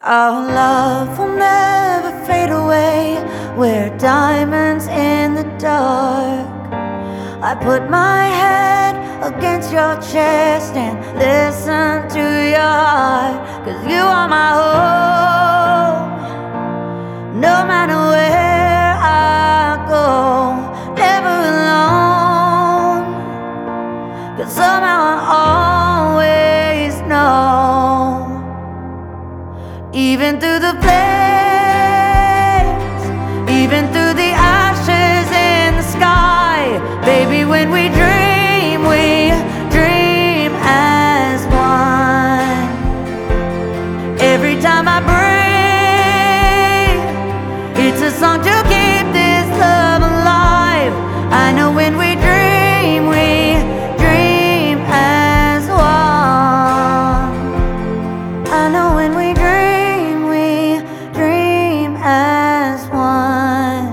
Our love will never fade away. We're diamonds in the dark. I put my head against your chest and listen to your heart, 'cause you are my home. No matter where I go, never alone, 'cause somehow I always know. Even through the flames, even through the ashes in the sky, baby, when we dream as one. Every time I breathe, it's a song to keep this love alive. I know when we dream as one. I know when we dream as one.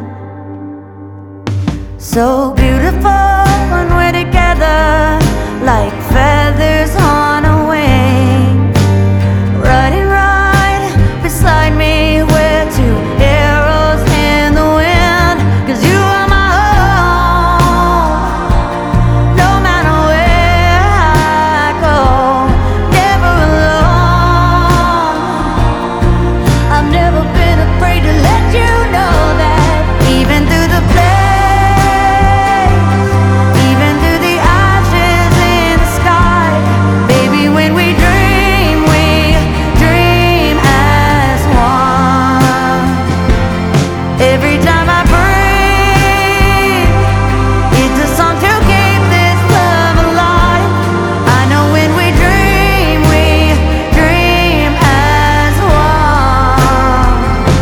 So beautiful when we're together, like feathers on a wing. Riding right beside me, we're two arrows in the wind, 'cause you are my home. No matter where I go, never alone. I've never been afraid to let you know that. Even through the flames, even through the ashes in the sky, baby, when we dream as one. Every time I breathe, it's a song to keep this love alive. I know when we dream as one.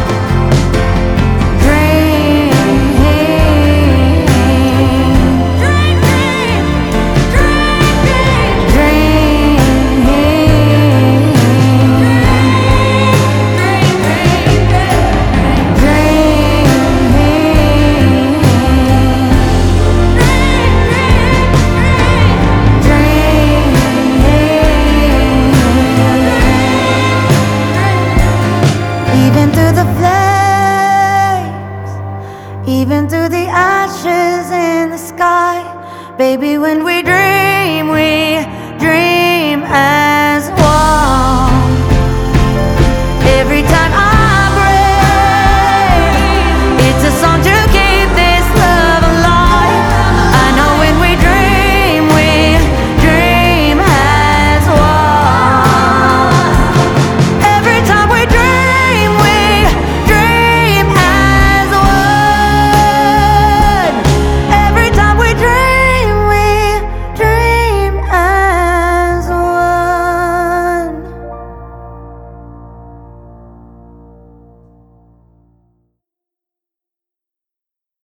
Even through the flames, even through the ashes in the sky, baby, when we dream